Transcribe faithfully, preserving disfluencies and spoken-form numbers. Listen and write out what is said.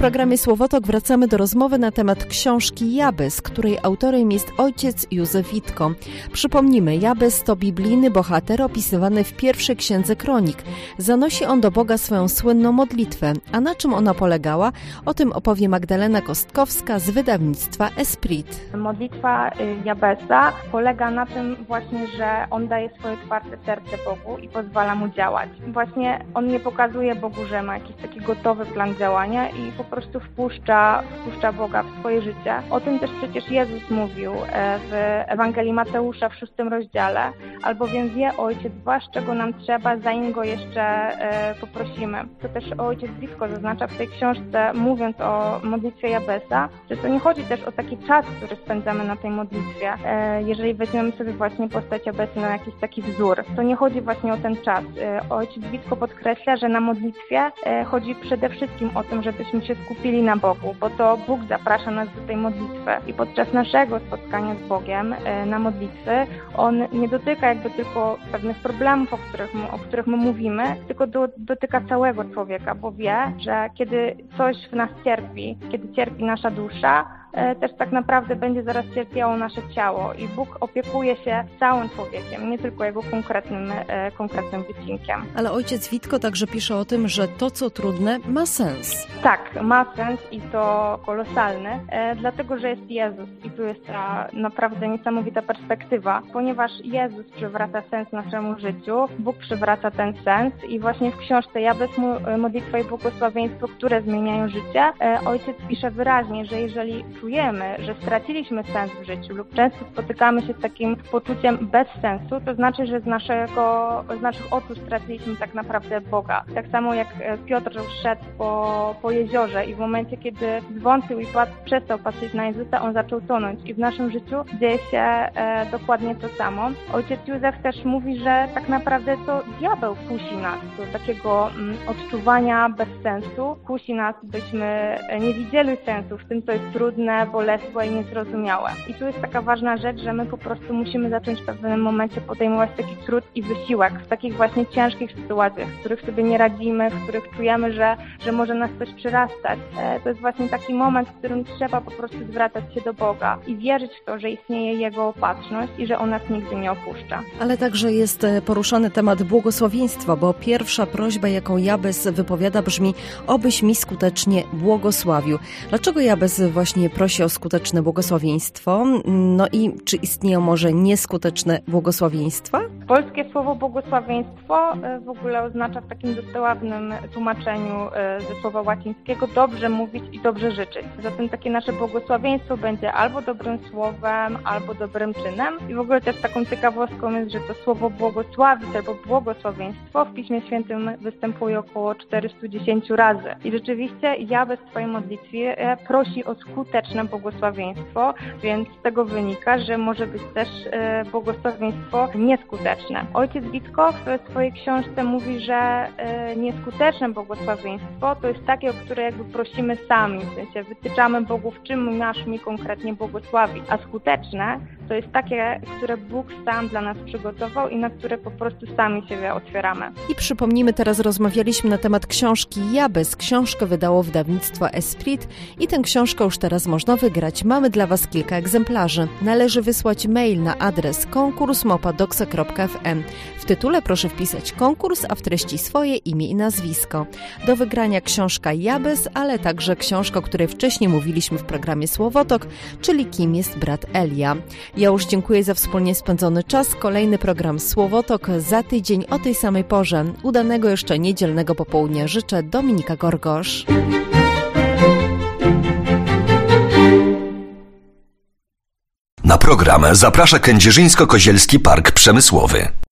programie Słowotok wracamy do rozmowy na temat książki Jabez, której autorem jest ojciec Józef Witko. Przypomnijmy, Jabez to biblijny bohater opisywany w pierwszej księdze Kronik. Zanosi on do Boga swoją słynną modlitwę. A na czym ona polegała? O tym opowie Magdalena Kostkowska z wydawnictwa Esprit. Modlitwa Jabeza polega na tym właśnie, że on daje swoje otwarte serce Bogu i pozwala mu działać. Właśnie on nie pokazuje Bogu, że ma jakiś taki gotowy plan działania i po prostu wpuszcza, wpuszcza Boga w swoje życie. O tym też przecież Jezus mówił w Ewangelii Mateusza w szóstym rozdziale, albowiem wie Ojciec Wasz, czego nam trzeba, zanim Go jeszcze poprosimy. To też Ojciec Witko zaznacza w tej książce, mówiąc o modlitwie Jabeza, że to nie chodzi też o taki czas, który spędzamy na tej modlitwie. Jeżeli weźmiemy sobie właśnie postać Jabeza na jakiś taki wzór, to nie chodzi właśnie o ten czas. Ojciec Witko podkreśla, że na modlitwie chodzi przede wszystkim o tym, żebyśmy się skupili na Bogu, bo to Bóg zaprasza nas do tej modlitwy i podczas naszego spotkania z Bogiem na modlitwy On nie dotyka jakby tylko pewnych problemów, o których, o których my mówimy, tylko do, dotyka całego człowieka, bo wie, że kiedy coś w nas cierpi, kiedy cierpi nasza dusza, też tak naprawdę będzie zaraz cierpiało nasze ciało i Bóg opiekuje się całym człowiekiem, nie tylko jego konkretnym, konkretnym wycinkiem. Ale ojciec Witko także pisze o tym, że to, co trudne, ma sens. Tak, ma sens i to kolosalny, dlatego, że jest Jezus i tu jest ta naprawdę niesamowita perspektywa, ponieważ Jezus przywraca sens naszemu życiu, Bóg przywraca ten sens i właśnie w książce Jabez, modlitwa i błogosławieństwo, które zmieniają życie, ojciec pisze wyraźnie, że jeżeli czujemy, że straciliśmy sens w życiu lub często spotykamy się z takim poczuciem bez sensu, to znaczy, że z, naszego, z naszych oczu straciliśmy tak naprawdę Boga. Tak samo jak Piotr szedł po, po jeziorze i w momencie, kiedy zwątpił i pat, przestał patrzeć na Jezusa, on zaczął tonąć i w naszym życiu dzieje się e, dokładnie to samo. Ojciec Józef też mówi, że tak naprawdę to diabeł kusi nas do takiego mm, odczuwania bez sensu, kusi nas, byśmy nie widzieli sensu w tym, co jest trudne, bolesłe i niezrozumiałe. I tu jest taka ważna rzecz, że my po prostu musimy zacząć w pewnym momencie podejmować taki trud i wysiłek w takich właśnie ciężkich sytuacjach, w których sobie nie radzimy, w których czujemy, że, że może nas coś przyrastać. E, to jest właśnie taki moment, w którym trzeba po prostu zwracać się do Boga i wierzyć w to, że istnieje Jego opatrzność i że On nas nigdy nie opuszcza. Ale także jest poruszony temat błogosławieństwa, bo pierwsza prośba, jaką Jabez wypowiada, brzmi: obyś mi skutecznie błogosławił. Dlaczego Jabez właśnie prosi o skuteczne błogosławieństwo? No i czy istnieją może nieskuteczne błogosławieństwa? Polskie słowo błogosławieństwo w ogóle oznacza w takim dosłownym tłumaczeniu ze słowa łacińskiego dobrze mówić i dobrze życzyć. Zatem takie nasze błogosławieństwo będzie albo dobrym słowem, albo dobrym czynem. I w ogóle też taką ciekawostką jest, że to słowo błogosławić albo błogosławieństwo w Piśmie Świętym występuje około czterysta dziesięć razy. I rzeczywiście Jabez w swojej modlitwie prosi o skuteczne błogosławieństwo, więc z tego wynika, że może być też e, błogosławieństwo nieskuteczne. Ojciec Witko w swojej książce mówi, że e, nieskuteczne błogosławieństwo to jest takie, o które jakby prosimy sami, w sensie wytyczamy Bogu, w czym masz mi konkretnie błogosławić, a skuteczne to jest takie, które Bóg sam dla nas przygotował i na które po prostu sami siebie otwieramy. I przypomnijmy, teraz rozmawialiśmy na temat książki Jabez. Książkę wydało wydawnictwo Esprit i tę książkę już teraz można wygrać. Mamy dla Was kilka egzemplarzy. Należy wysłać mail na adres konkurs małpa doxa kropka f m. W tytule proszę wpisać konkurs, a w treści swoje imię i nazwisko. Do wygrania książka Jabez, ale także książka, o której wcześniej mówiliśmy w programie Słowotok, czyli Kim jest brat Elia. Ja już dziękuję za wspólnie spędzony czas. Kolejny program Słowotok za tydzień o tej samej porze. Udanego jeszcze niedzielnego popołudnia życzę. Dominika Gorgosz. Na program zaprasza Kędzierzyńsko-Kozielski Park Przemysłowy.